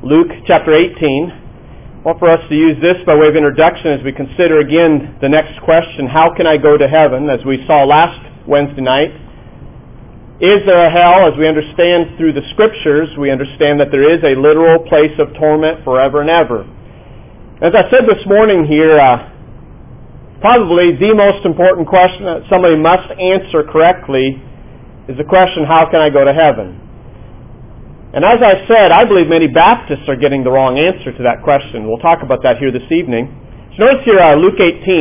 Luke chapter 18. I want for us to use this by way of introduction as we consider again the next question, how can I go to heaven? As we saw last Wednesday night, is there a hell? As we understand through the Scriptures, we understand that there is a literal place of torment forever and ever. As I said this morning here, probably the most important question that somebody must answer correctly is the question, how can I go to heaven? And as I said, I believe many Baptists are getting the wrong answer to that question. We'll talk about that here this evening. So notice here Luke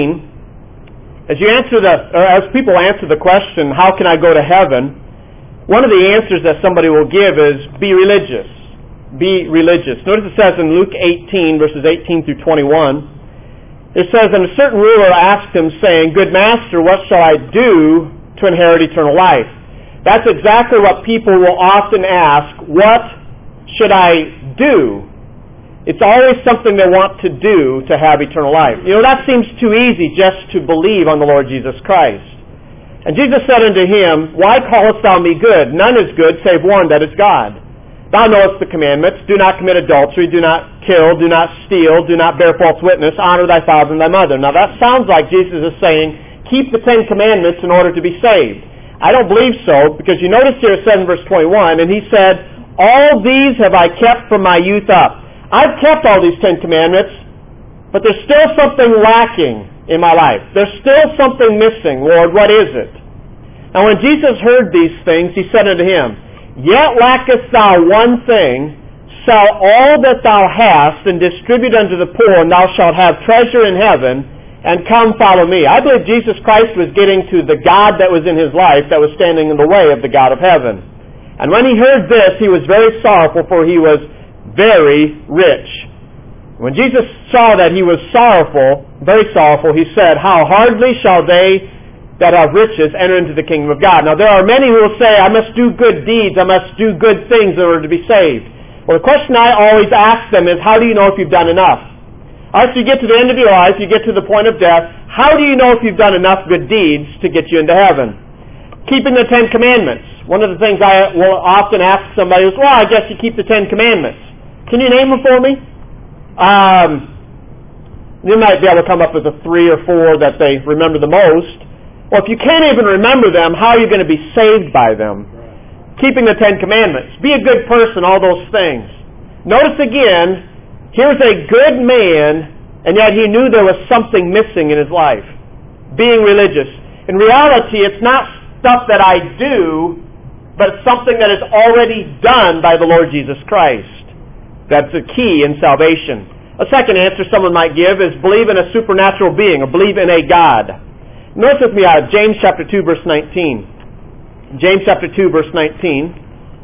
18. As people answer the question, how can I go to heaven? One of the answers that somebody will give is, be religious. Be religious. Notice it says in Luke 18, verses 18 through 21, it says, and a certain ruler asked him, saying, Good master, what shall I do to inherit eternal life? That's exactly what people will often ask, what should I do? It's always something they want to do to have eternal life. You know, that seems too easy just to believe on the Lord Jesus Christ. And Jesus said unto him, Why callest thou me good? None is good save one, that is God. Thou knowest the commandments, do not commit adultery, do not kill, do not steal, do not bear false witness, honor thy father and thy mother. Now that sounds like Jesus is saying, keep the 10 commandments in order to be saved. I don't believe so, because you notice here it says in verse 21, and he said, All these have I kept from my youth up. I've kept all these 10 commandments, but there's still something lacking in my life. There's still something missing. Lord, what is it? Now when Jesus heard these things, he said unto him, Yet lackest thou one thing, sell all that thou hast, and distribute unto the poor, and thou shalt have treasure in heaven, and come follow me. I believe Jesus Christ was getting to the God that was in his life that was standing in the way of the God of heaven. And when he heard this, he was very sorrowful, for he was very rich. When Jesus saw that he was sorrowful, very sorrowful, he said, How hardly shall they that have riches enter into the kingdom of God. Now there are many who will say, I must do good deeds, I must do good things in order to be saved. Well, the question I always ask them is, how do you know if you've done enough? After you get to the end of your life, you get to the point of death, how do you know if you've done enough good deeds to get you into heaven? Keeping the 10 commandments. One of the things I will often ask somebody is, well, I guess you keep the 10 commandments. Can you name them for me? You might be able to come up with a 3 or 4 that they remember the most. Well, if you can't even remember them, how are you going to be saved by them? Keeping the 10 commandments. Be a good person, all those things. Notice again, here's a good man, and yet he knew there was something missing in his life. Being religious. In reality, it's not stuff that I do, but it's something that is already done by the Lord Jesus Christ. That's the key in salvation. A second answer someone might give is believe in a supernatural being, or believe in a God. Notice with me James chapter 2, verse 19. James chapter 2, verse 19.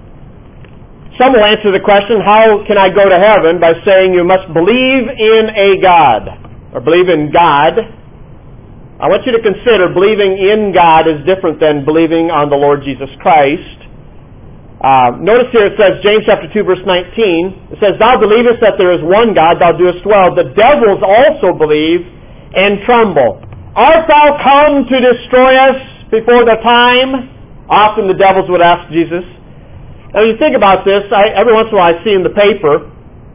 Some will answer the question, how can I go to heaven? By saying you must believe in a God, or believe in God. I want you to consider believing in God is different than believing on the Lord Jesus Christ. Notice here it says, James chapter 2, verse 19, it says, Thou believest that there is one God, thou doest well. The devils also believe and tremble. Art thou come to destroy us before the time? Often the devils would ask Jesus. Now you think about this, every once in a while I see in the paper,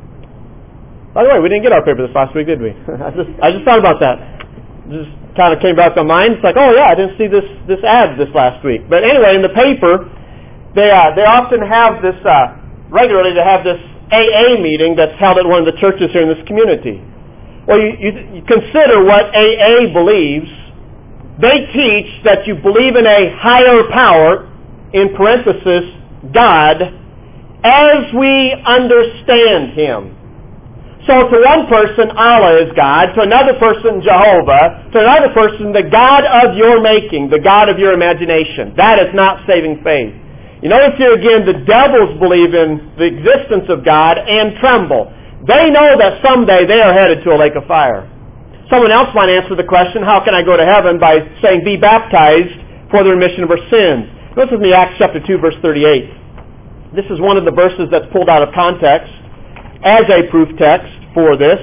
by the way, we didn't get our paper this last week, did we? I just thought about that. Just kind of came back to my mind. It's like, oh yeah, I didn't see this ad this last week. But anyway, in the paper, they often have this, regularly they have this AA meeting that's held at one of the churches here in this community. Well, you consider what AA believes. They teach that you believe in a higher power, in parenthesis, God, as we understand Him. So to one person, Allah is God. To another person, Jehovah. To another person, the God of your making, the God of your imagination. That is not saving faith. You notice here again, the devils believe in the existence of God and tremble. They know that someday they are headed to a lake of fire. Someone else might answer the question, how can I go to heaven? By saying, be baptized for the remission of our sins. Notice with me Acts chapter 2, verse 38. This is one of the verses that's pulled out of context as a proof text for this.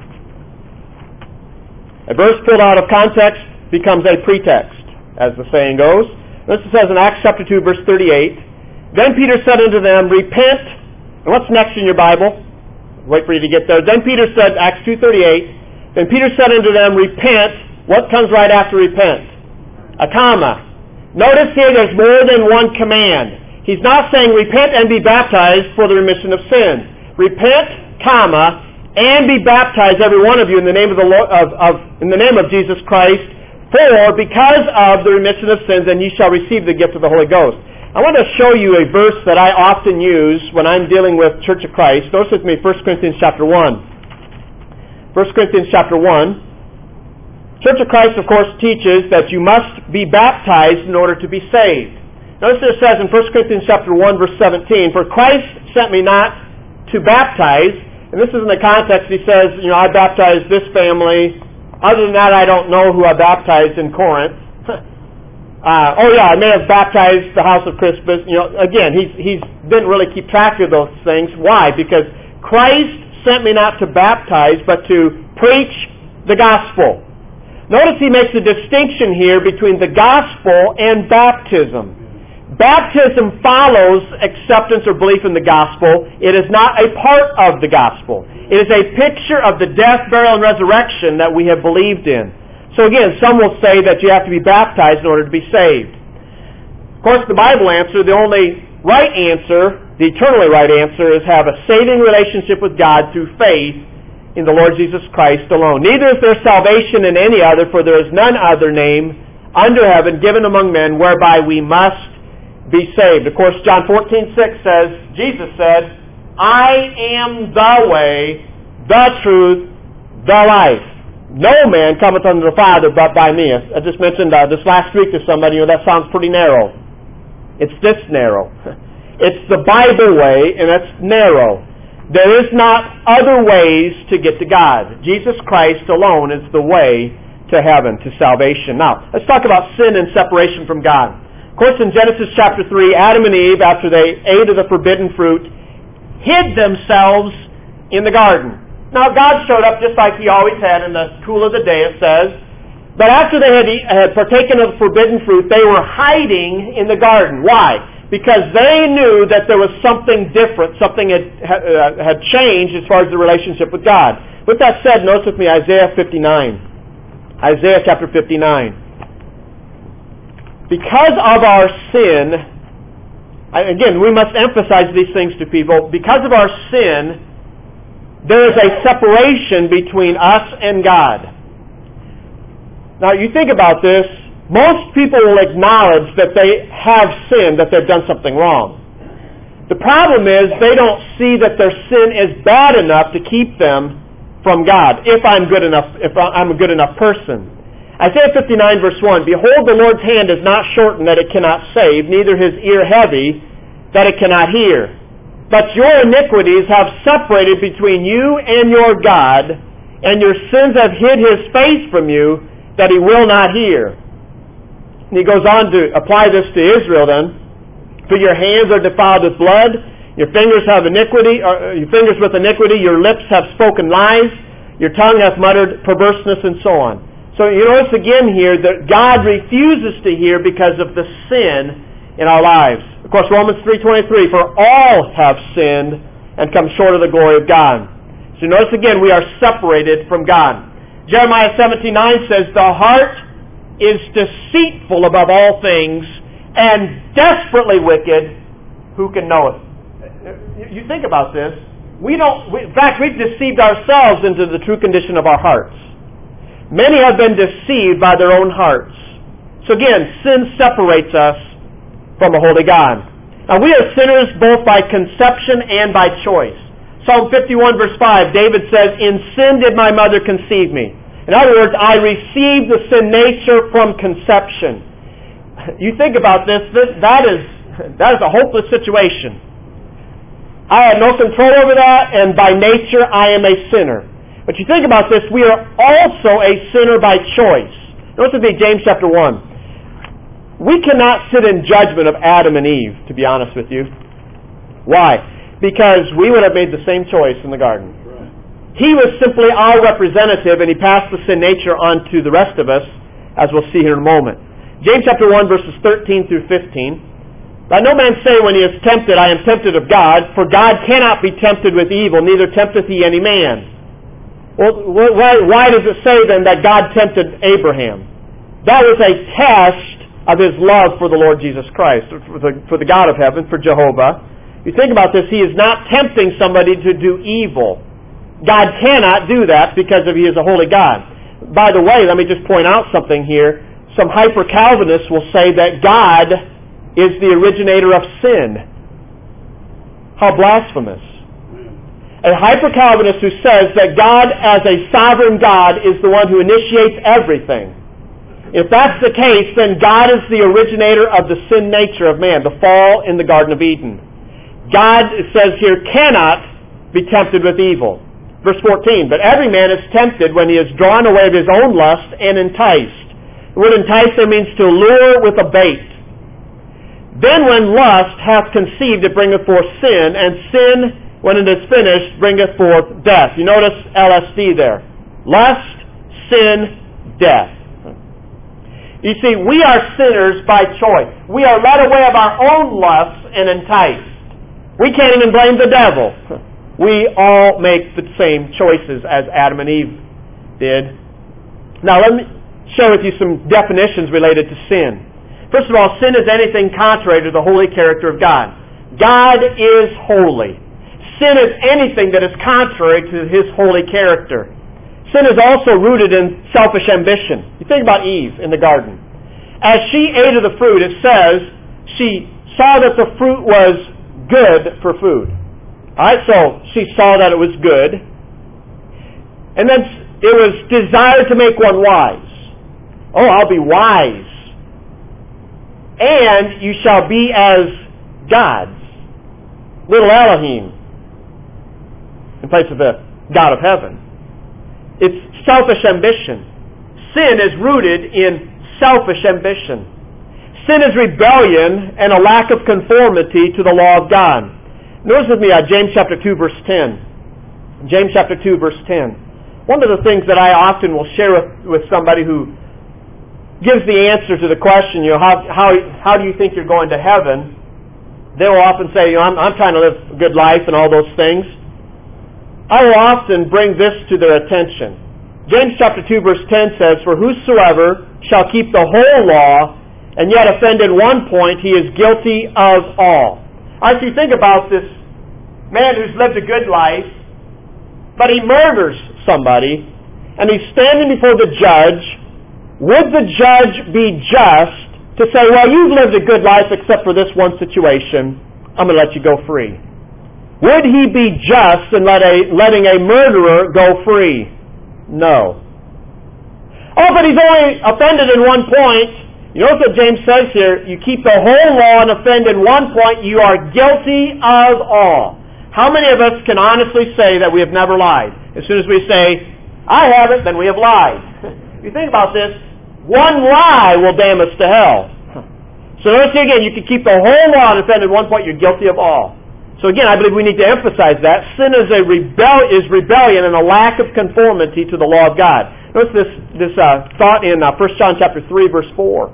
A verse pulled out of context becomes a pretext, as the saying goes. This says in Acts chapter 2, verse 38, Then Peter said unto them, Repent. And what's next in your Bible? wait for you to get there. Then Peter said, Acts 2:38, then Peter said unto them, repent. What comes right after repent? A comma. Notice here there's more than one command. He's not saying repent and be baptized for the remission of sins. Repent, comma, and be baptized, every one of you, in the name of the Lord, in the name of Jesus Christ, for because of the remission of sins, and ye shall receive the gift of the Holy Ghost. I want to show you a verse that I often use when I'm dealing with Church of Christ. Notice with me 1 Corinthians chapter 1. 1 Corinthians chapter 1. Church of Christ, of course, teaches that you must be baptized in order to be saved. Notice it says in 1 Corinthians chapter 1, verse 17, for Christ sent me not to baptize, and this is in the context, he says, I baptized this family. Other than that, I don't know who I baptized in Corinth. I may have baptized the house of Crispus. Again, he didn't really keep track of those things. Why? Because Christ sent me not to baptize, but to preach the gospel. Notice he makes a distinction here between the gospel and baptism. Baptism follows acceptance or belief in the gospel. It is not a part of the gospel. It is a picture of the death, burial, and resurrection that we have believed in. So again, some will say that you have to be baptized in order to be saved. Of course, the Bible answer, the only right answer, the eternally right answer, is have a saving relationship with God through faith in the Lord Jesus Christ alone. Neither is there salvation in any other, for there is none other name under heaven given among men whereby we must be saved. Of course, John 14:6 says, Jesus said, I am the way, the truth, the life. No man cometh unto the Father but by me. I just mentioned this last week to somebody, that sounds pretty narrow. It's this narrow. It's the Bible way, and that's narrow. There is not other ways to get to God. Jesus Christ alone is the way to heaven, to salvation. Now, let's talk about sin and separation from God. Of course, in Genesis chapter 3, Adam and Eve, after they ate of the forbidden fruit, hid themselves in the garden. Now, God showed up just like He always had in the cool of the day, it says. But after they had partaken of the forbidden fruit, they were hiding in the garden. Why? Because they knew that there was something different, something had changed as far as the relationship with God. With that said, notice with me Isaiah 59. Isaiah chapter 59. Because of our sin, again, we must emphasize these things to people. Because of our sin, there is a separation between us and God. Now, you think about this, most people will acknowledge that they have sinned, that they've done something wrong. The problem is they don't see that their sin is bad enough to keep them from God, if I'm a good enough person. Isaiah 59 verse 1, behold, the Lord's hand is not shortened that it cannot save, neither His ear heavy that it cannot hear. But your iniquities have separated between you and your God, and your sins have hid His face from you, that He will not hear. And he goes on to apply this to Israel then. For your hands are defiled with blood, your fingers have iniquity, your fingers with iniquity, your lips have spoken lies, your tongue hath muttered perverseness, and so on. So you notice again here that God refuses to hear because of the sin in our lives. Of course, Romans 3:23, for all have sinned and come short of the glory of God. So notice again, we are separated from God. Jeremiah 17:9 says, the heart is deceitful above all things and desperately wicked. Who can know it? You think about this. In fact, we've deceived ourselves into the true condition of our hearts. Many have been deceived by their own hearts. So again, sin separates us from a holy God. Now, we are sinners both by conception and by choice. Psalm 51 verse 5, David says, in sin did my mother conceive me. In other words, I received the sin nature from conception. You think about this, that is a hopeless situation. I had no control over that, and by nature I am a sinner. But you think about this, we are also a sinner by choice. Notice with me James chapter 1. We cannot sit in judgment of Adam and Eve, to be honest with you. Why? Because we would have made the same choice in the garden. He was simply our representative, and He passed the sin nature on to the rest of us, as we'll see here in a moment. James chapter 1, verses 13 through 15. Let no man say when he is tempted, I am tempted of God, for God cannot be tempted with evil, neither tempteth he any man. Well, why does it say then that God tempted Abraham? That was a test of his love for the Lord Jesus Christ, for the God of heaven, for Jehovah. You think about this, he is not tempting somebody to do evil. God cannot do that because he is a holy God. By the way, let me just point out something here. Some hyper-Calvinists will say that God is the originator of sin. How blasphemous. A hyper-Calvinist who says that God as a sovereign God is the one who initiates everything. If that's the case, then God is the originator of the sin nature of man, the fall in the Garden of Eden. God, it says here, cannot be tempted with evil. Verse 14, but every man is tempted when he is drawn away of his own lust and enticed. The word entice there means to lure with a bait. Then when lust hath conceived, it bringeth forth sin, and sin, when it is finished, bringeth forth death. You notice LSD there. Lust, sin, death. You see, we are sinners by choice. We are led away of our own lusts and enticed. We can't even blame the devil. We all make the same choices as Adam and Eve did. Now let me share with you some definitions related to sin. First of all, sin is anything contrary to the holy character of God. God is holy. Sin is anything that is contrary to His holy character. Sin is also rooted in selfish ambition. You think about Eve in the garden. As she ate of the fruit, it says she saw that the fruit was good for food. Alright, so she saw that it was good. And then it was desired to make one wise. Oh, I'll be wise. And you shall be as gods. Little Elohim in place of the God of heaven. It's selfish ambition. Sin is rooted in selfish ambition. Sin is rebellion and a lack of conformity to the law of God. Notice with me James chapter 2 verse 10. James chapter 2 verse 10. One of the things that I often will share with somebody who gives the answer to the question, how do you think you're going to heaven? They will often say, I'm trying to live a good life and all those things. I will often bring this to their attention. James chapter 2 verse 10 says, for whosoever shall keep the whole law and yet offend in one point, he is guilty of all. As you think about this man who's lived a good life, but he murders somebody, and he's standing before the judge, would the judge be just to say, well, you've lived a good life except for this one situation, I'm going to let you go free? Would he be just in letting a murderer go free? No. Oh, but he's only offended in one point. You notice what James says here, you keep the whole law and offend in one point, you are guilty of all. How many of us can honestly say that we have never lied? As soon as we say, I haven't, then we have lied. You think about this, one lie will damn us to hell. So notice again, you can keep the whole law and offend in one point, you're guilty of all. So again, I believe we need to emphasize that. Sin is rebellion and a lack of conformity to the law of God. Notice this thought in 1 John chapter 3, verse 4.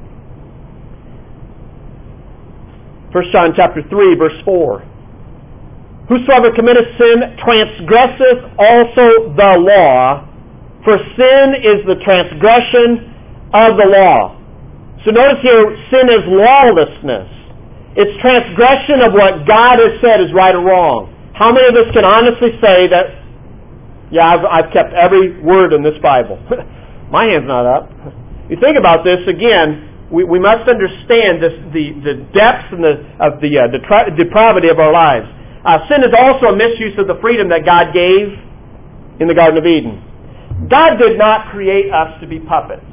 1 John chapter 3, verse 4. Whosoever committeth sin transgresseth also the law, for sin is the transgression of the law. So notice here, sin is lawlessness. It's transgression of what God has said is right or wrong. How many of us can honestly say that, yeah, I've kept every word in this Bible? My hand's not up. You think about this, again, we must understand the depths and the depravity of our lives. Sin is also a misuse of the freedom that God gave in the Garden of Eden. God did not create us to be puppets.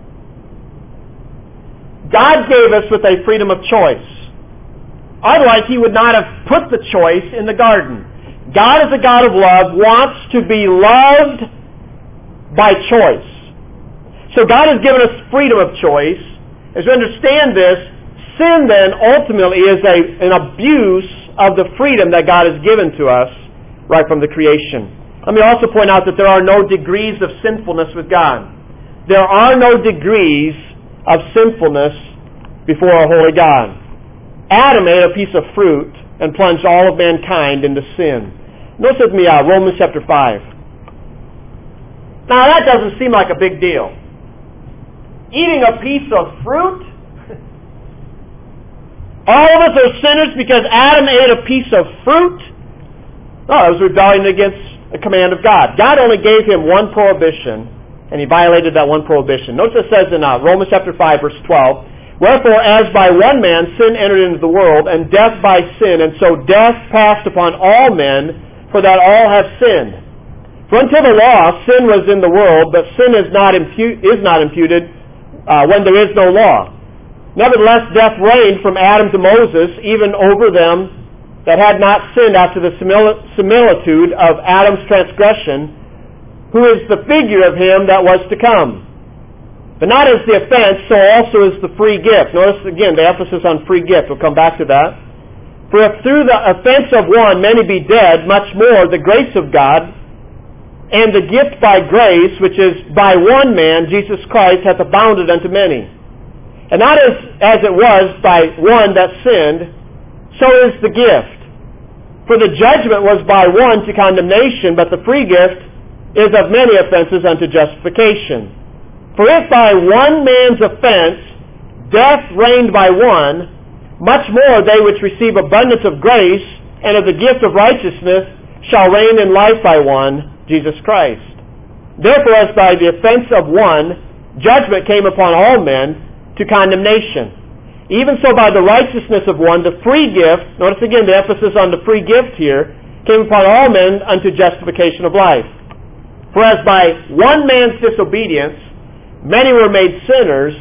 God gave us with a freedom of choice. Otherwise, He would not have put the choice in the garden. God is a God of love, wants to be loved by choice. So God has given us freedom of choice. As we understand this, sin then ultimately is an abuse of the freedom that God has given to us right from the creation. Let me also point out that there are no degrees of sinfulness with God. There are no degrees of sinfulness before a holy God. Adam ate a piece of fruit and plunged all of mankind into sin. Notice with me Romans chapter 5. Now that doesn't seem like a big deal. Eating a piece of fruit? All of us are sinners because Adam ate a piece of fruit? No, it was rebellion against the command of God. God only gave him one prohibition, and he violated that one prohibition. Notice it says in Romans chapter 5, verse 12, Wherefore, as by one man sin entered into the world, and death by sin, and so death passed upon all men, for that all have sinned. For until the law, sin was in the world, but sin is not imputed when there is no law. Nevertheless, death reigned from Adam to Moses, even over them that had not sinned after the similitude of Adam's transgression, who is the figure of him that was to come. But not as the offense, so also is the free gift. Notice again the emphasis on free gift. We'll come back to that. For if through the offense of one many be dead, much more the grace of God and the gift by grace, which is by one man, Jesus Christ, hath abounded unto many. And not as it was by one that sinned, so is the gift. For the judgment was by one to condemnation, but the free gift is of many offenses unto justification. For if by one man's offense death reigned by one, much more they which receive abundance of grace and of the gift of righteousness shall reign in life by one, Jesus Christ. Therefore, as by the offense of one judgment came upon all men to condemnation, even so by the righteousness of one the free gift, notice again the emphasis on the free gift here, came upon all men unto justification of life. For as by one man's disobedience many were made sinners,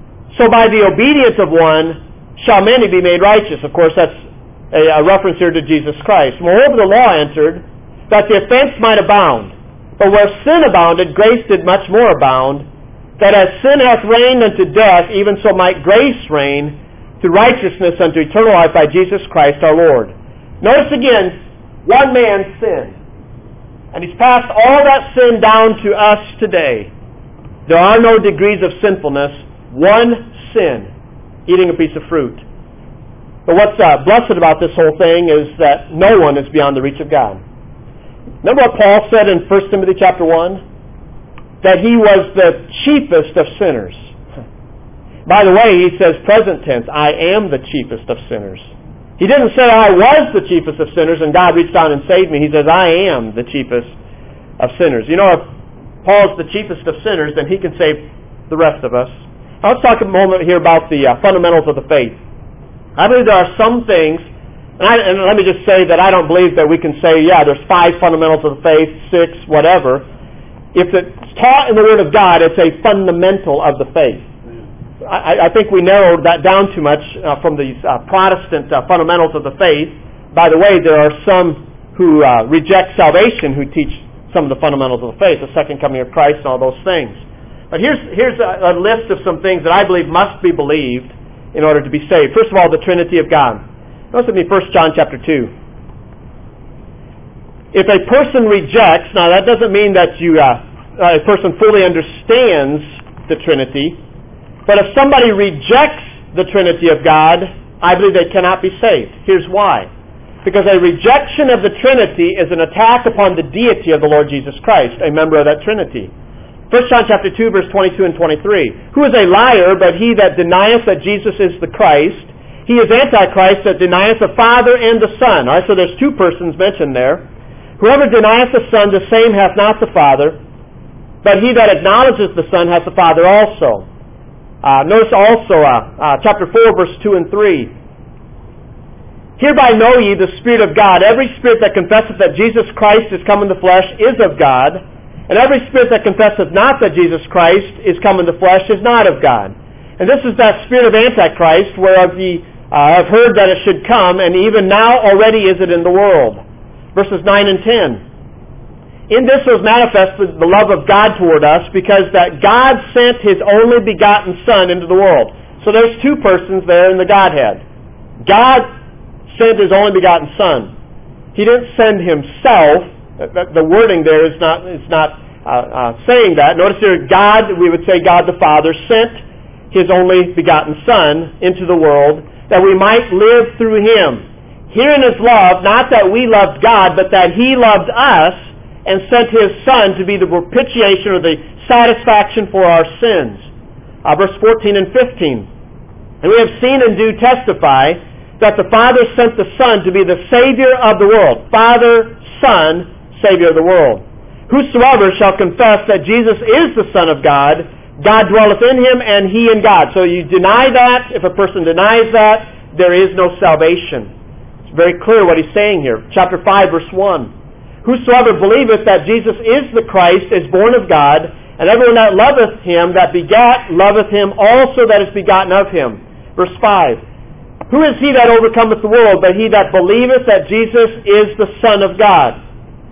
so by the obedience of one shall many be made righteous. Of course, that's a reference here to Jesus Christ. Moreover, the law entered, that the offense might abound. But where sin abounded, grace did much more abound, that as sin hath reigned unto death, even so might grace reign through righteousness unto eternal life by Jesus Christ our Lord. Notice again, one man sinned. And he's passed all that sin down to us today. There are no degrees of sinfulness. One sin, eating a piece of fruit. But what's blessed about this whole thing is that no one is beyond the reach of God. Remember what Paul said in 1 Timothy chapter 1? That he was the chiefest of sinners. By the way, he says present tense, I am the chiefest of sinners. He didn't say I was the chiefest of sinners and God reached down and saved me. He says I am the chiefest of sinners. You know, if Paul's the chiefest of sinners, then he can save the rest of us. Now, let's talk a moment here about the fundamentals of the faith. I believe there are some things, and let me just say that I don't believe that we can say, yeah, there's 5 fundamentals of the faith, 6, whatever. If it's taught in the Word of God, it's a fundamental of the faith. I think we narrowed that down too much from these Protestant fundamentals of the faith. By the way, there are some who reject salvation who teach some of the fundamentals of the faith, the second coming of Christ and all those things. But here's a list of some things that I believe must be believed in order to be saved. First of all, the Trinity of God. Notice with me 1 John chapter 2. If a person rejects, now that doesn't mean that a person fully understands the Trinity, but if somebody rejects the Trinity of God, I believe they cannot be saved. Here's why. Because a rejection of the Trinity is an attack upon the deity of the Lord Jesus Christ, a member of that Trinity. 1 John chapter 2, verse 22 and 23. Who is a liar but he that denieth that Jesus is the Christ? He is Antichrist that denieth the Father and the Son. All right, so there's 2 persons mentioned there. Whoever denieth the Son, the same hath not the Father, but he that acknowledges the Son hath the Father also. Notice also chapter 4, verse 2 and 3. Hereby know ye the Spirit of God. Every spirit that confesseth that Jesus Christ is come in the flesh is of God, and every spirit that confesseth not that Jesus Christ is come in the flesh is not of God. And this is that spirit of Antichrist, whereof ye have heard that it should come, and even now already is it in the world. Verses 9 and 10. In this was manifested the love of God toward us, because that God sent His only begotten Son into the world. So there's 2 persons there in the Godhead. God sent His only begotten Son. He didn't send Himself. The wording there is not saying that. Notice here, God, we would say God the Father, sent His only begotten Son into the world that we might live through Him. Herein is love, not that we loved God, but that He loved us and sent His Son to be the propitiation or the satisfaction for our sins. Verse 14 and 15. And we have seen and do testify that the Father sent the Son to be the Savior of the world. Father, Son, Savior of the world. Whosoever shall confess that Jesus is the Son of God, God dwelleth in Him and He in God. So you deny that. If a person denies that, there is no salvation. It's very clear what he's saying here. Chapter 5, verse 1. Whosoever believeth that Jesus is the Christ is born of God, and everyone that loveth Him that begat loveth Him also that is begotten of Him. Verse 5. Who is he that overcometh the world but he that believeth that Jesus is the Son of God?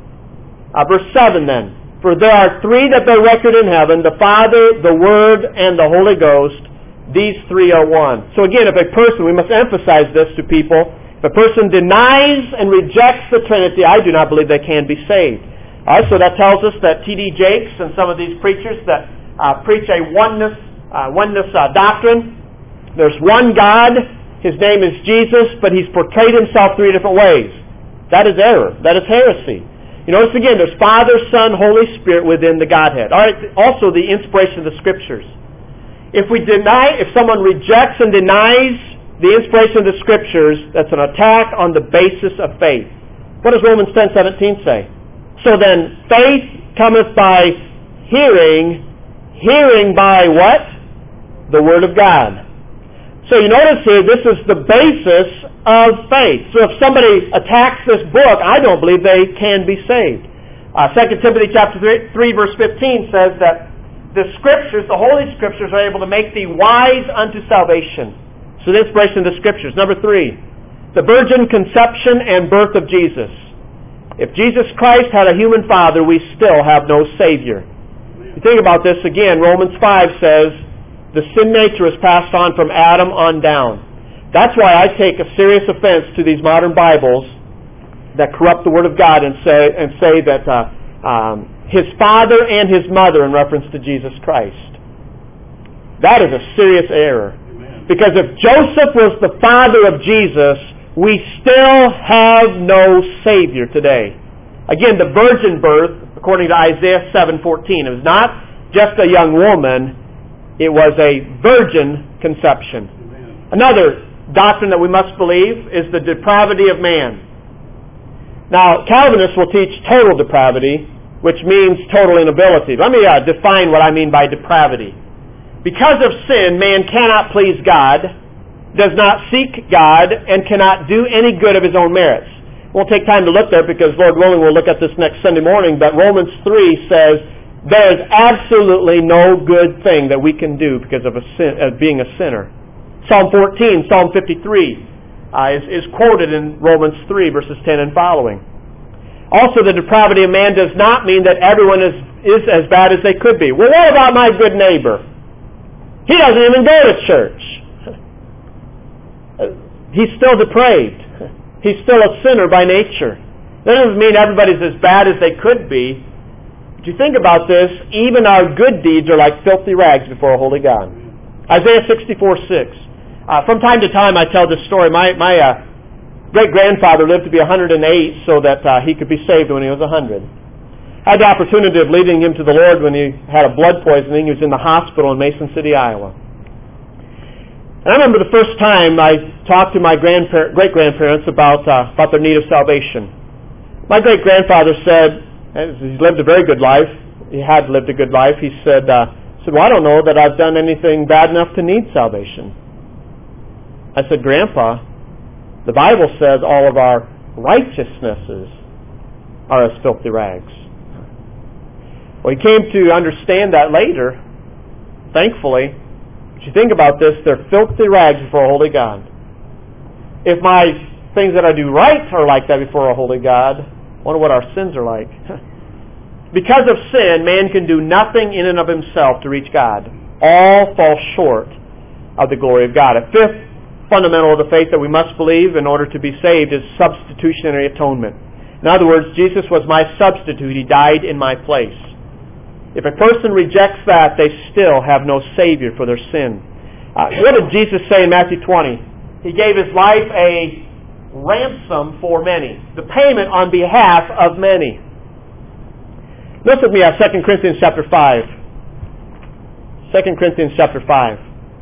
Verse 7 then. For there are three that bear record in heaven, the Father, the Word, and the Holy Ghost. These three are one. So again, if a person, we must emphasize this to people, if a person denies and rejects the Trinity, I do not believe they can be saved. All right, so that tells us that T.D. Jakes and some of these preachers that preach a oneness doctrine, there's one God, His name is Jesus, but He's portrayed Himself three different ways. That is error. That is heresy. You notice again, there's Father, Son, Holy Spirit within the Godhead. All right, also the inspiration of the Scriptures. If someone rejects and denies the inspiration of the Scriptures, that's an attack on the basis of faith. What does Romans 10:17 say? So then, faith cometh by hearing, hearing by what? The Word of God. So you notice here, this is the basis of faith. So if somebody attacks this book, I don't believe they can be saved. 2 Timothy chapter 3 verse 15 says that the Scriptures, the Holy Scriptures, are able to make thee wise unto salvation. So the inspiration of the Scriptures. Number 3, the virgin conception and birth of Jesus. If Jesus Christ had a human father, we still have no Savior. You think about this again, Romans 5 says, the sin nature is passed on from Adam on down. That's why I take a serious offense to these modern Bibles that corrupt the Word of God and say that His father and His mother in reference to Jesus Christ. That is a serious error. Amen. Because if Joseph was the father of Jesus, we still have no Savior today. Again, the virgin birth, according to Isaiah 7:14, it was not just a young woman, it was a virgin conception. Amen. Another doctrine that we must believe is the depravity of man. Now, Calvinists will teach total depravity, which means total inability. Let me define what I mean by depravity. Because of sin, man cannot please God, does not seek God, and cannot do any good of his own merits. We'll take time to look there because, Lord willing, we'll look at this next Sunday morning, but Romans 3 says, there is absolutely no good thing that we can do because of being a sinner. Psalm 14, Psalm 53 is quoted in Romans 3, verses 10 and following. Also, the depravity of man does not mean that everyone is as bad as they could be. Well, what about my good neighbor? He doesn't even go to church. He's still depraved. He's still a sinner by nature. That doesn't mean everybody's as bad as they could be. If you think about this, even our good deeds are like filthy rags before a holy God. Isaiah 64:6. From time to time I tell this story. My great-grandfather lived to be 108 so that he could be saved when he was 100. I had the opportunity of leading him to the Lord when he had a blood poisoning. He was in the hospital in Mason City, Iowa. And I remember the first time I talked to my great-grandparents about their need of salvation. My great-grandfather said, he's lived a very good life. He had lived a good life. He said, well, I don't know that I've done anything bad enough to need salvation. I said, Grandpa, the Bible says all of our righteousnesses are as filthy rags. Well, he came to understand that later, thankfully. If you think about this, they're filthy rags before a holy God. If my things that I do right are like that before a holy God, I wonder what our sins are like. Because of sin, man can do nothing in and of himself to reach God. All fall short of the glory of God. A fifth fundamental of the faith that we must believe in order to be saved is substitutionary atonement. In other words, Jesus was my substitute. He died in my place. If a person rejects that, they still have no Savior for their sin. What did Jesus say in Matthew 20? He gave His life a ransom for many. The payment on behalf of many. Look with me at 2 Corinthians chapter 5. 2 Corinthians chapter 5.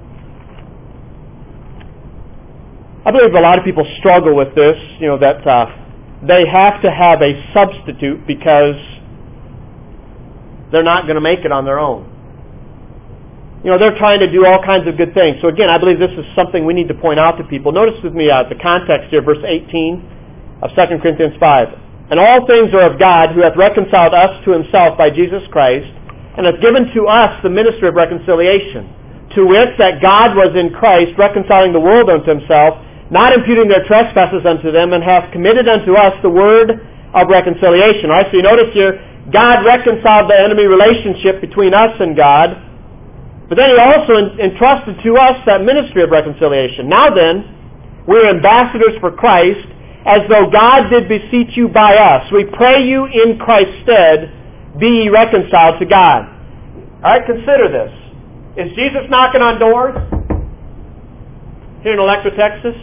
I believe a lot of people struggle with this, that they have to have a substitute because they're not going to make it on their own. They're trying to do all kinds of good things. So again, I believe this is something we need to point out to people. Notice with me the context here, verse 18 of 2 Corinthians 5. And all things are of God, who hath reconciled us to Himself by Jesus Christ, and hath given to us the ministry of reconciliation, to wit, that God was in Christ reconciling the world unto Himself, not imputing their trespasses unto them, and hath committed unto us the word of reconciliation. All right, so you notice here, God reconciled the enemy relationship between us and God, but then He also entrusted to us that ministry of reconciliation. Now then, we're ambassadors for Christ, as though God did beseech you by us. We pray you in Christ's stead, be ye reconciled to God. All right, consider this. Is Jesus knocking on doors here in Electra, Texas?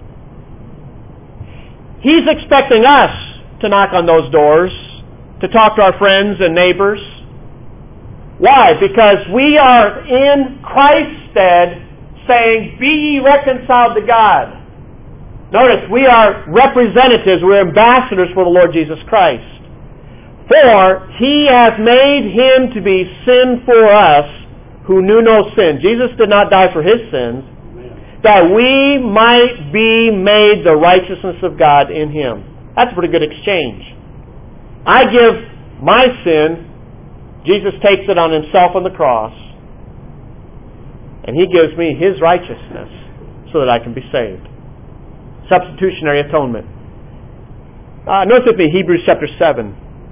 He's expecting us to knock on those doors, to talk to our friends and neighbors. Why? Because we are in Christ's stead saying, be ye reconciled to God. Notice, we are representatives, we're ambassadors for the Lord Jesus Christ. For He hath made Him to be sin for us who knew no sin. Jesus did not die for His sins, that we might be made the righteousness of God in Him. That's a pretty good exchange. I give my sin, Jesus takes it on Himself on the cross, and He gives me His righteousness so that I can be saved. Substitutionary atonement. Notice with me Hebrews chapter 7.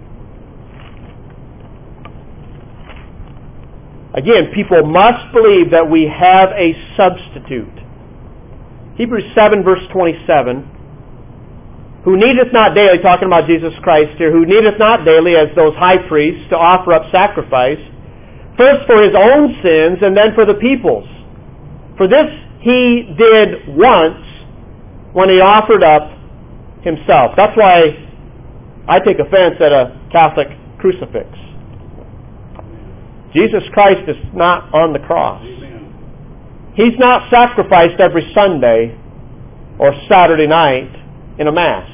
Again, people must believe that we have a substitute. Hebrews 7 verse 27. Who needeth not daily, talking about Jesus Christ here, who needeth not daily as those high priests to offer up sacrifice, first for His own sins and then for the people's. For this He did once when He offered up Himself. That's why I take offense at a Catholic crucifix. Jesus Christ is not on the cross. He's not sacrificed every Sunday or Saturday night in a Mass.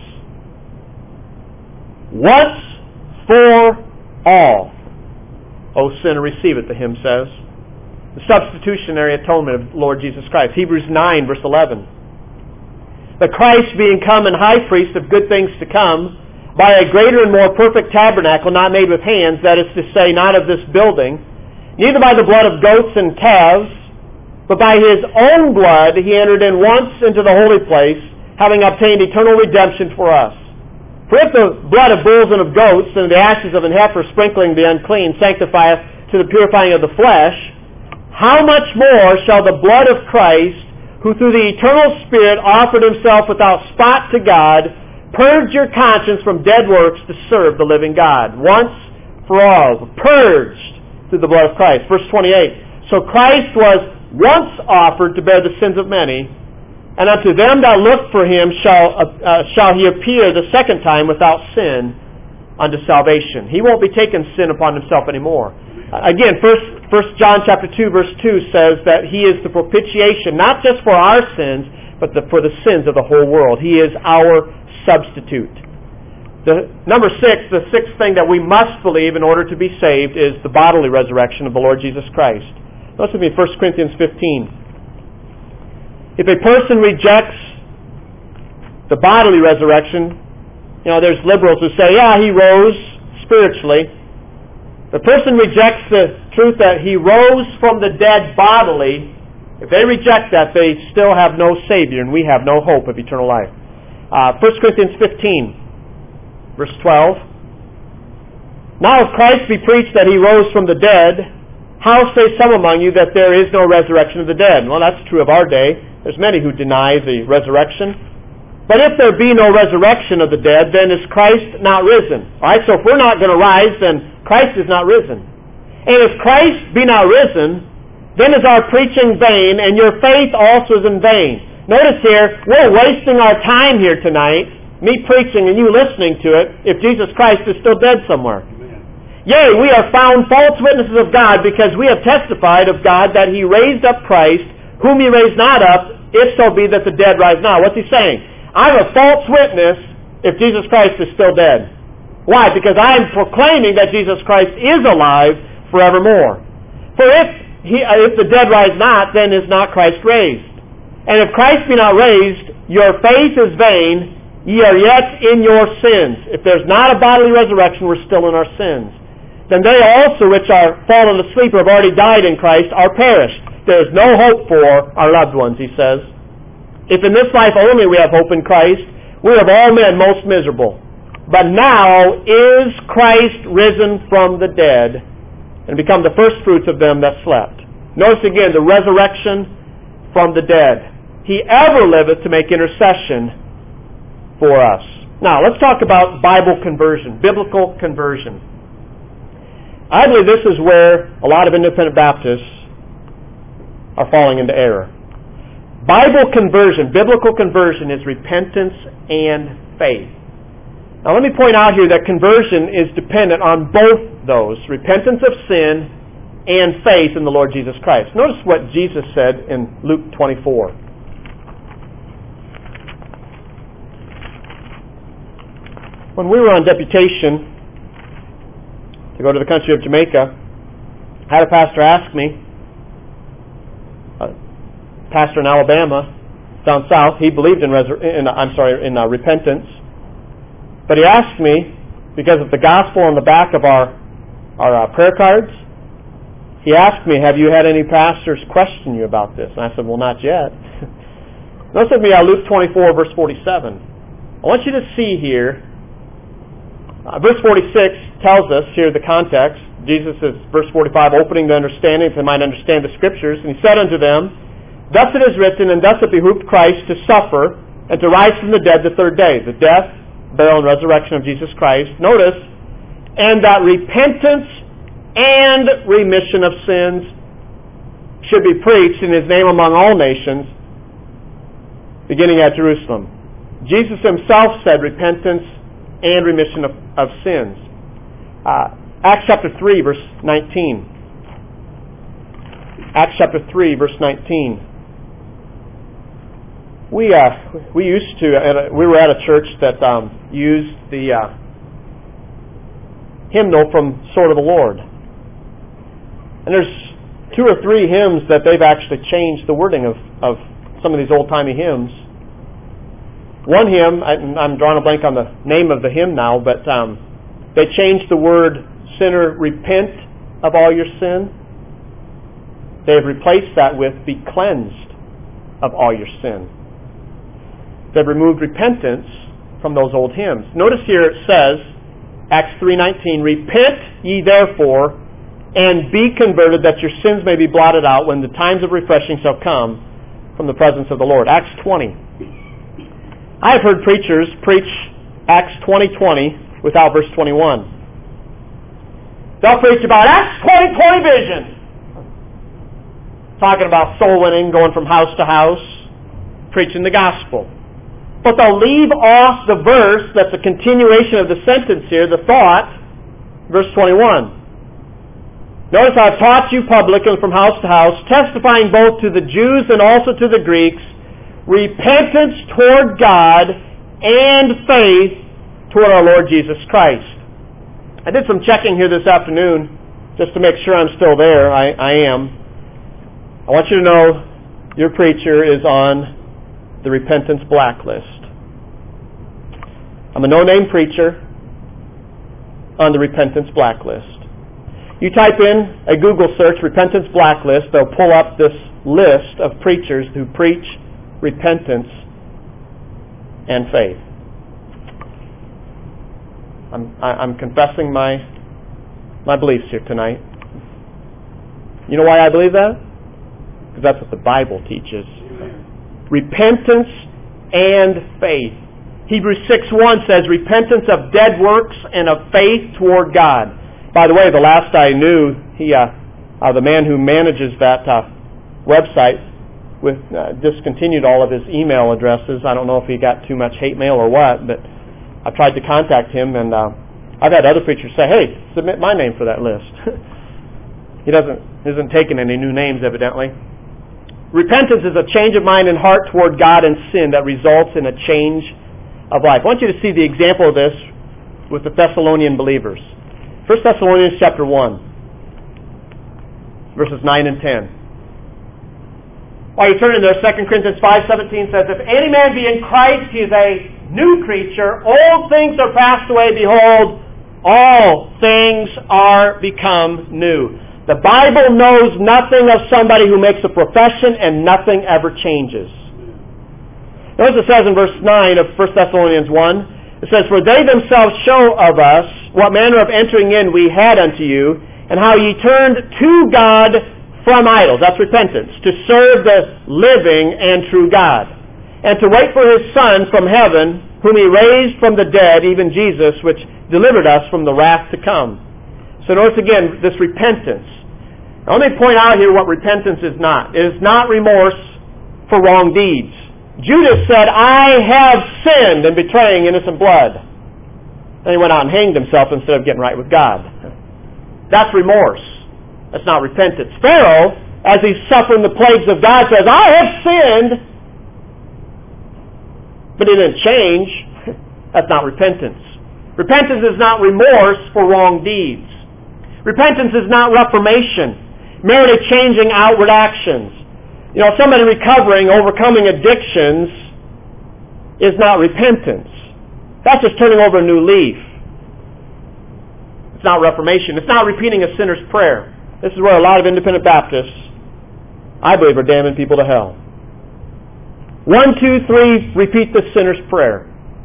Once for all. O sinner, receive it, the hymn says. The substitutionary atonement of Lord Jesus Christ. Hebrews 9, verse 11. That Christ being come and high priest of good things to come, by a greater and more perfect tabernacle, not made with hands, that is to say, not of this building, neither by the blood of goats and calves, but by His own blood He entered in once into the holy place, having obtained eternal redemption for us. For if the blood of bulls and of goats and the ashes of an heifer sprinkling the unclean sanctifieth to the purifying of the flesh, how much more shall the blood of Christ, who through the eternal Spirit offered Himself without spot to God, purge your conscience from dead works to serve the living God, once for all, purged through the blood of Christ. Verse 28, so Christ was once offered to bear the sins of many, and unto them that look for Him shall He appear the second time without sin unto salvation. He won't be taking sin upon Himself anymore. Again, 1 John chapter 2, verse 2 says that He is the propitiation, not just for our sins, but for the sins of the whole world. He is our substitute. Number 6, the sixth thing that we must believe in order to be saved is the bodily resurrection of the Lord Jesus Christ. Notice with me 1 Corinthians 15. If a person rejects the bodily resurrection, there's liberals who say, yeah, He rose spiritually. The person rejects the truth that He rose from the dead bodily. If they reject that, they still have no Savior, and we have no hope of eternal life. 1 Corinthians 15, verse 12. Now if Christ be preached that He rose from the dead, how say some among you that there is no resurrection of the dead? Well, that's true of our day. There's many who deny the resurrection. But if there be no resurrection of the dead, then is Christ not risen? All right, so if we're not going to rise, then Christ is not risen. And if Christ be not risen, then is our preaching vain, and your faith also is in vain. Notice here, we're wasting our time here tonight, me preaching and you listening to it, if Jesus Christ is still dead somewhere. Yea, we are found false witnesses of God, because we have testified of God that He raised up Christ, whom He raised not up, if so be that the dead rise not. What's He saying? I'm a false witness if Jesus Christ is still dead. Why? Because I'm proclaiming that Jesus Christ is alive forevermore. For if the dead rise not, then is not Christ raised. And if Christ be not raised, your faith is vain, ye are yet in your sins. If there's not a bodily resurrection, we're still in our sins. Then they also which are fallen asleep or have already died in Christ are perished. There is no hope for our loved ones, he says. If in this life only we have hope in Christ, we are of all men most miserable. But now is Christ risen from the dead, and become the firstfruits of them that slept. Notice again the resurrection from the dead. He ever liveth to make intercession for us. Now, let's talk about Bible conversion, biblical conversion. I believe this is where a lot of independent Baptists are falling into error. Bible conversion, biblical conversion, is repentance and faith. Now, let me point out here that conversion is dependent on both those, repentance of sin and faith in the Lord Jesus Christ. Notice what Jesus said in Luke 24. When we were on deputation to go to the country of Jamaica, I had a pastor ask me, pastor in Alabama, down south, he believed in repentance. But he asked me, because of the gospel on the back of our prayer cards, he asked me, have you had any pastors question you about this? And I said, well, not yet. Notice with me Luke 24, verse 47. I want you to see here, verse 46 tells us here the context. Jesus is, verse 45, opening the understanding, if they might understand the Scriptures. And he said unto them, thus it is written, and thus it behooved Christ to suffer, and to rise from the dead the third day. The death, burial, and resurrection of Jesus Christ. Notice, and that repentance and remission of sins should be preached in His name among all nations, beginning at Jerusalem. Jesus Himself said repentance and remission of sins. Acts chapter 3, verse 19. Acts chapter 3, verse 19. We were at a church that used the hymnal from Sword of the Lord. And there's 2 or 3 hymns that they've actually changed the wording of some of these old-timey hymns. One hymn, I'm drawing a blank on the name of the hymn now, but they changed the word sinner, repent of all your sin. They've replaced that with be cleansed of all your sin. They've removed repentance from those old hymns. Notice here it says, Acts 3:19, repent ye therefore, and be converted, that your sins may be blotted out when the times of refreshing shall come from the presence of the Lord. Acts 20. I have heard preachers preach Acts 20:20 without verse 21. They'll preach about Acts 20:20 vision. Talking about soul winning, going from house to house, preaching the gospel. But they'll leave off the verse that's a continuation of the sentence here, the thought, verse 21. Notice, I've taught you publicly from house to house, testifying both to the Jews and also to the Greeks, repentance toward God and faith toward our Lord Jesus Christ. I did some checking here this afternoon just to make sure I'm still there. I am. I want you to know your preacher is on the repentance blacklist. I'm a no-name preacher on the repentance blacklist. You type in a Google search, repentance blacklist, they'll pull up this list of preachers who preach repentance and faith. I'm confessing my beliefs here tonight. You know why I believe that? Because that's what the Bible teaches. Repentance and faith. Hebrews 6:1 says, repentance of dead works and of faith toward God. By the way, the last I knew, the man who manages that website discontinued all of his email addresses. I don't know if he got too much hate mail or what, but I tried to contact him, and I've had other preachers say, "Hey, submit my name for that list." He isn't taking any new names, evidently. Repentance is a change of mind and heart toward God and sin that results in a change of life. I want you to see the example of this with the Thessalonian believers. 1 Thessalonians chapter 1, verses 9 and 10. While you're turning there, 2 Corinthians 5:17 says, "If any man be in Christ, he is a new creature. Old things are passed away. Behold, all things are become new." The Bible knows nothing of somebody who makes a profession and nothing ever changes. Notice it says in verse 9 of 1 Thessalonians 1, it says, "For they themselves show of us what manner of entering in we had unto you, and how ye turned to God from idols," that's repentance, "to serve the living and true God, and to wait for His Son from heaven, whom He raised from the dead, even Jesus, which delivered us from the wrath to come." So notice again, this repentance. Now, let me point out here what repentance is not. It is not remorse for wrong deeds. Judas said, "I have sinned in betraying innocent blood." Then he went out and hanged himself instead of getting right with God. That's remorse. That's not repentance. Pharaoh, as he's suffering the plagues of God, says, "I have sinned," but he didn't change. That's not repentance. Repentance is not remorse for wrong deeds. Repentance is not reformation, merely changing outward actions. You know, somebody recovering, overcoming addictions is not repentance. That's just turning over a new leaf. It's not reformation. It's not repeating a sinner's prayer. This is where a lot of independent Baptists, I believe, are damning people to hell. 1, 2, 3, repeat the sinner's prayer.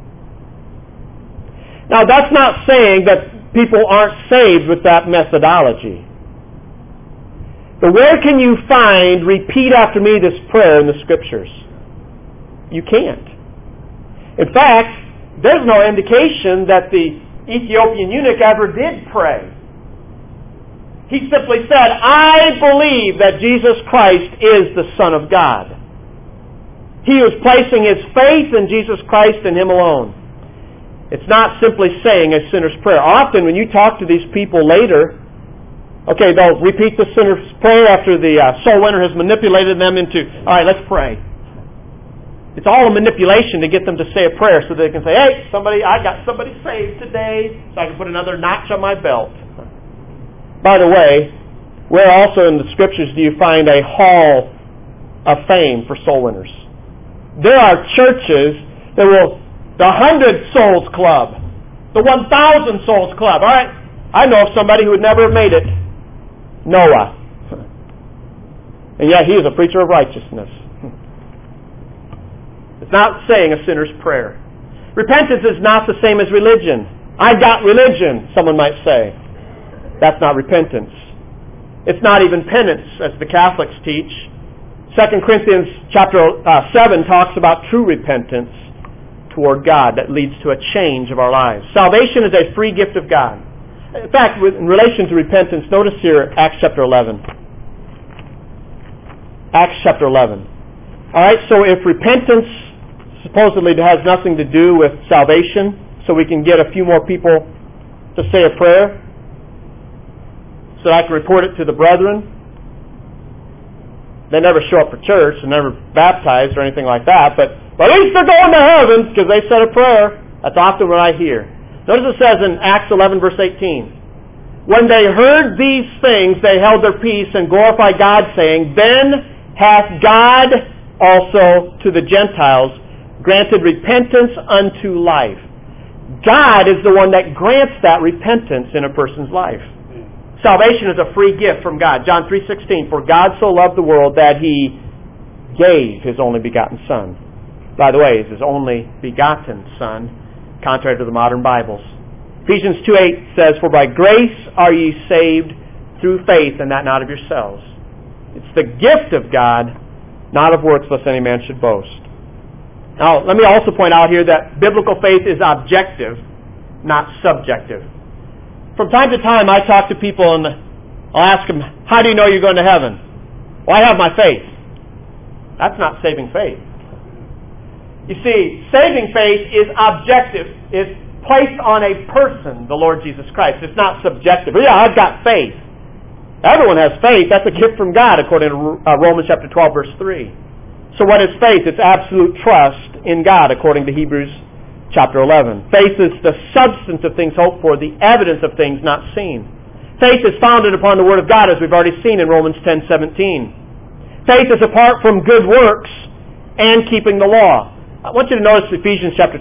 Now, that's not saying that people aren't saved with that methodology. But where can you find, "Repeat after me this prayer" in the Scriptures? You can't. In fact, there's no indication that the Ethiopian eunuch ever did pray. He simply said, "I believe that Jesus Christ is the Son of God." He was placing his faith in Jesus Christ and Him alone. It's not simply saying a sinner's prayer. Often when you talk to these people later, okay, they'll repeat the sinner's prayer after the soul winner has manipulated them into, "All right, let's pray." It's all a manipulation to get them to say a prayer so they can say, "Hey, I got somebody saved today, so I can put another notch on my belt." By the way, where also in the Scriptures do you find a hall of fame for soul winners? There are churches that will, the 100 Souls Club, the 1,000 Souls Club. All right, I know of somebody who would never have made it. Noah. And yet he is a preacher of righteousness. It's not saying a sinner's prayer. Repentance is not the same as religion. "I got religion," someone might say. That's not repentance. It's not even penance, as the Catholics teach. 2 Corinthians chapter 7 talks about true repentance toward God that leads to a change of our lives. Salvation is a free gift of God. In fact, in relation to repentance, notice here Acts chapter 11. Acts chapter 11. All right, so if repentance supposedly has nothing to do with salvation, so we can get a few more people to say a prayer, so I can report it to the brethren. They never show up for church and never baptized or anything like that, but at least they're going to heaven because they said a prayer. That's often what I hear. Notice it says in Acts 11 verse 18, "When they heard these things, they held their peace and glorified God, saying, Then hath God also to the Gentiles granted repentance unto life." God is the one that grants that repentance in a person's life. Salvation is a free gift from God. John 3:16, "For God so loved the world that He gave His only begotten Son." By the way, it's His only begotten Son, contrary to the modern Bibles. Ephesians 2:8 says, "For by grace are ye saved through faith, and that not of yourselves." It's the gift of God, not of works, lest any man should boast. Now, let me also point out here that biblical faith is objective, not subjective. From time to time, I talk to people and I'll ask them, "How do you know you're going to heaven?" "Well, I have my faith." That's not saving faith. You see, saving faith is objective. It's placed on a person, the Lord Jesus Christ. It's not subjective. Yeah, I've got faith. Everyone has faith. That's a gift from God, according to Romans chapter 12, verse 3. So what is faith? It's absolute trust in God, according to Hebrews chapter 11. Faith is the substance of things hoped for, the evidence of things not seen. Faith is founded upon the Word of God, as we've already seen in Romans 10:17. Faith is apart from good works and keeping the law. I want you to notice Ephesians chapter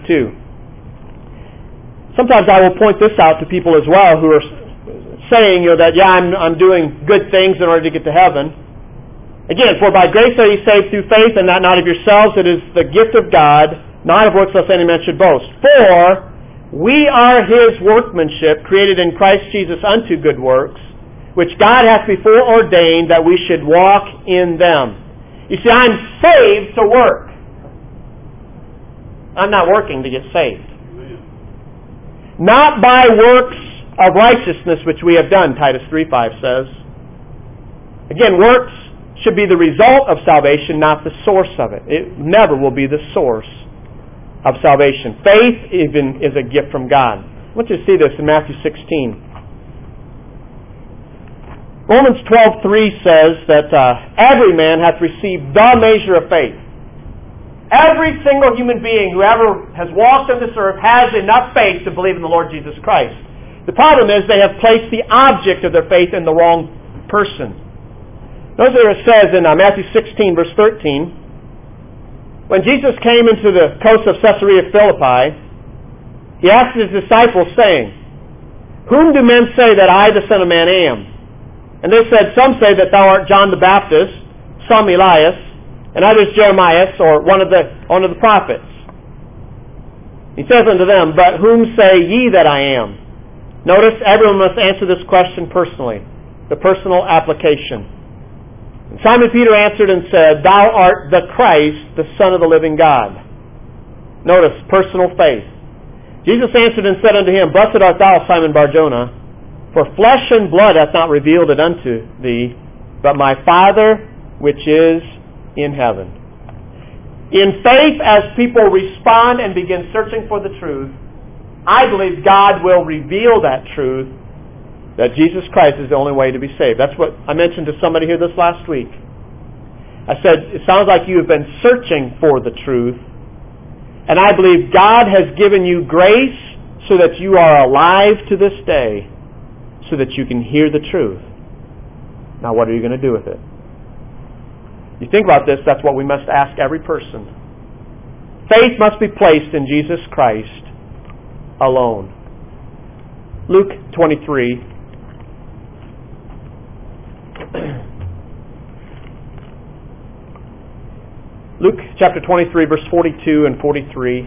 2. Sometimes I will point this out to people as well who are saying, that I'm doing good things in order to get to heaven. Again, for by grace are ye saved through faith, and that not of yourselves, it is the gift of God, not of works lest any man should boast. For we are His workmanship, created in Christ Jesus unto good works, which God hath before ordained that we should walk in them. You see, I'm saved to work. I'm not working to get saved. Not by works of righteousness which we have done, Titus 3:5 says. Again, works should be the result of salvation, not the source of it. It never will be the source of salvation. Faith even is a gift from God. I want you to see this in Matthew 16. Romans 12:3 says that every man hath received the measure of faith. Every single human being who ever has walked on this earth has enough faith to believe in the Lord Jesus Christ. The problem is they have placed the object of their faith in the wrong person. Notice what it says in Matthew 16, verse 13. When Jesus came into the coast of Caesarea Philippi, He asked His disciples, saying, Whom do men say that I, the Son of Man, am? And they said, Some say that thou art John the Baptist, some Elias, and others Jeremiah, or one of the prophets. He says unto them, But whom say ye that I am? Notice, everyone must answer this question personally. The personal application. And Simon Peter answered and said, Thou art the Christ, the Son of the living God. Notice, personal faith. Jesus answered and said unto him, Blessed art thou, Simon Bar-Jonah, for flesh and blood hath not revealed it unto thee, but my Father which is in heaven. In faith, as people respond and begin searching for the truth, I believe God will reveal that truth, that Jesus Christ is the only way to be saved. That's what I mentioned to somebody here this last week. I said, it sounds like you have been searching for the truth, and I believe God has given you grace so that you are alive to this day, so that you can hear the truth. Now what are you going to do with it? You think about this, that's what we must ask every person. Faith must be placed in Jesus Christ alone. Luke 23. Luke chapter 23, verse 42 and 43.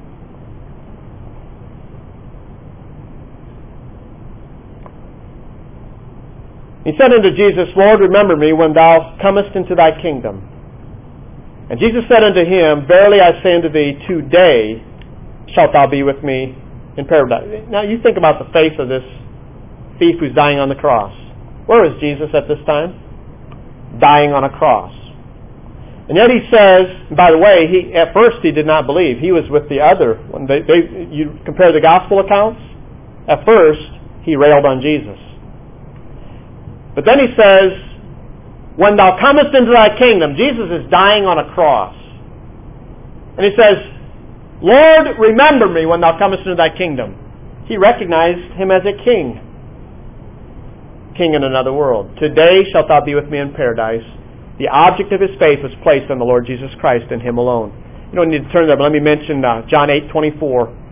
He said unto Jesus, Lord, remember me when thou comest into thy kingdom. And Jesus said unto him, Verily I say unto thee, today shalt thou be with me in paradise. Now you think about the face of this thief who's dying on the cross. Where is Jesus at this time? Dying on a cross. And yet he says, by the way, at first he did not believe. He was with the other. When you compare the gospel accounts, at first he railed on Jesus. But then he says, when thou comest into thy kingdom, Jesus is dying on a cross. And he says, Lord, remember me when thou comest into thy kingdom. He recognized him as a king. King in another world. Today shalt thou be with me in paradise. The object of his faith was placed on the Lord Jesus Christ and him alone. You don't need to turn there, but let me mention John 8:24.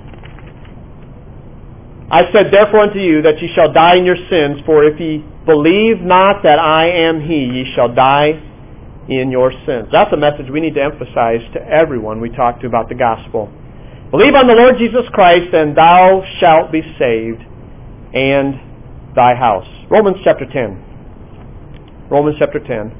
I said therefore unto you that ye shall die in your sins, for if ye believe not that I am He, ye shall die in your sins. That's a message we need to emphasize to everyone we talk to about the gospel. Believe on the Lord Jesus Christ, and thou shalt be saved, and thy house. Romans chapter 10. Romans chapter 10.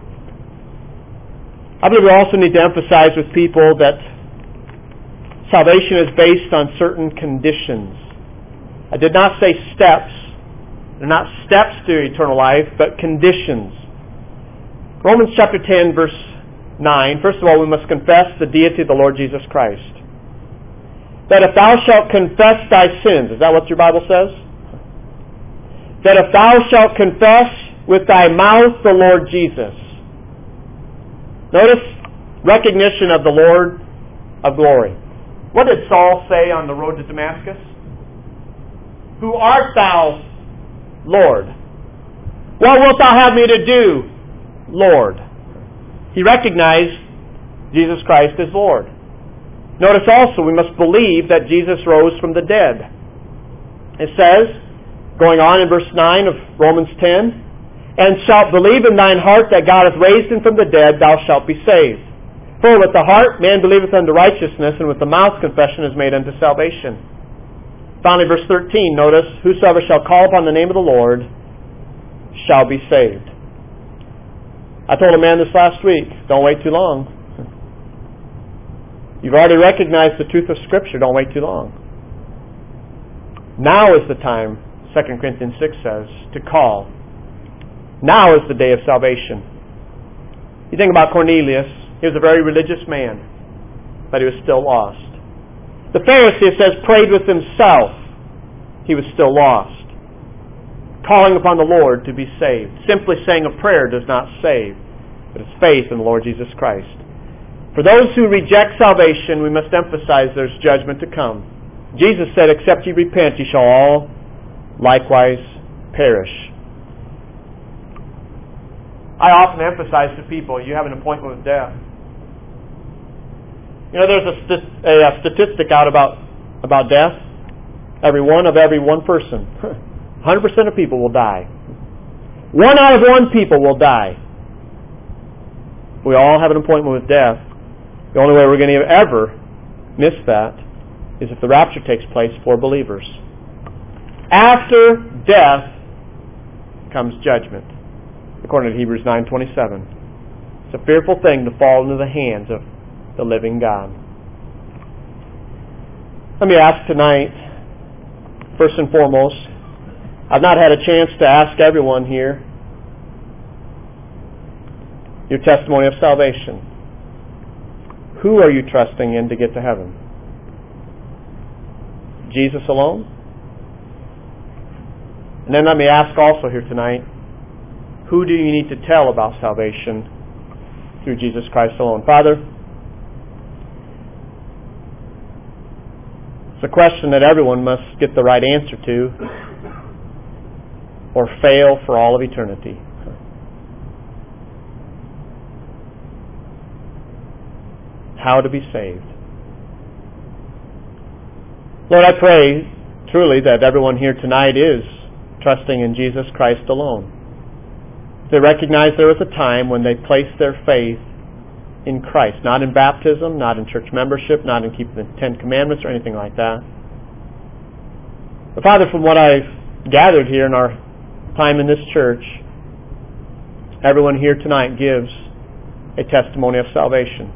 I believe we also need to emphasize with people that salvation is based on certain conditions. I did not say steps. They're not steps to eternal life, but conditions. Romans chapter 10, verse 9, first of all, we must confess the deity of the Lord Jesus Christ. That if thou shalt confess thy sins, is that what your Bible says? That if thou shalt confess with thy mouth the Lord Jesus. Notice recognition of the Lord of glory. What did Saul say on the road to Damascus? Who art thou, Lord? What wilt thou have me to do, Lord? He recognized Jesus Christ as Lord. Notice also we must believe that Jesus rose from the dead. It says, going on in verse 9 of Romans 10, and shalt believe in thine heart that God hath raised him from the dead, thou shalt be saved. For with the heart man believeth unto righteousness, and with the mouth confession is made unto salvation. Finally, verse 13, notice, whosoever shall call upon the name of the Lord shall be saved. I told a man this last week, don't wait too long. You've already recognized the truth of Scripture, don't wait too long. Now is the time, 2 Corinthians 6 says, to call. Now is the day of salvation. You think about Cornelius, he was a very religious man, but he was still lost. The Pharisee, it says, prayed with himself. He was still lost. Calling upon the Lord to be saved. Simply saying a prayer does not save, but it's faith in the Lord Jesus Christ. For those who reject salvation, we must emphasize there's judgment to come. Jesus said, except ye repent, ye shall all likewise perish. I often emphasize to people, you have an appointment with death. You know, there's a statistic out about death. Every one person. 100% of people will die. 1 out of 1 people will die. We all have an appointment with death. The only way we're going to ever miss that is if the rapture takes place for believers. After death comes judgment, according to Hebrews 9:27. It's a fearful thing to fall into the hands of the living God. Let me ask tonight, first and foremost, I've not had a chance to ask everyone here your testimony of salvation. Who are you trusting in to get to heaven? Jesus alone? And then let me ask also here tonight, who do you need to tell about salvation through Jesus Christ alone? Father, it's a question that everyone must get the right answer to or fail for all of eternity. How to be saved. Lord, I pray truly that everyone here tonight is trusting in Jesus Christ alone. They recognize there was a time when they placed their faith in Christ, not in baptism, not in church membership, not in keeping the 10 Commandments or anything like that. But Father, from what I've gathered here in our time in this church, everyone here tonight gives a testimony of salvation.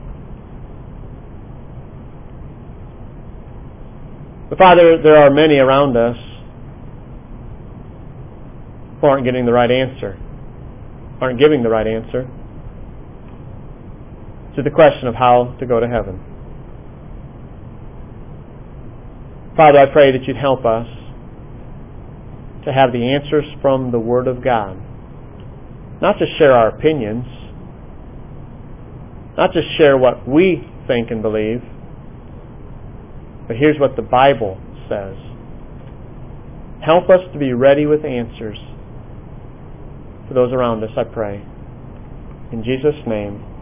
But Father, there are many around us who aren't getting the right answer, aren't giving the right answer to the question of how to go to heaven. Father, I pray that you'd help us to have the answers from the Word of God. Not just share our opinions, not just share what we think and believe, but here's what the Bible says. Help us to be ready with answers for those around us, I pray. In Jesus' name,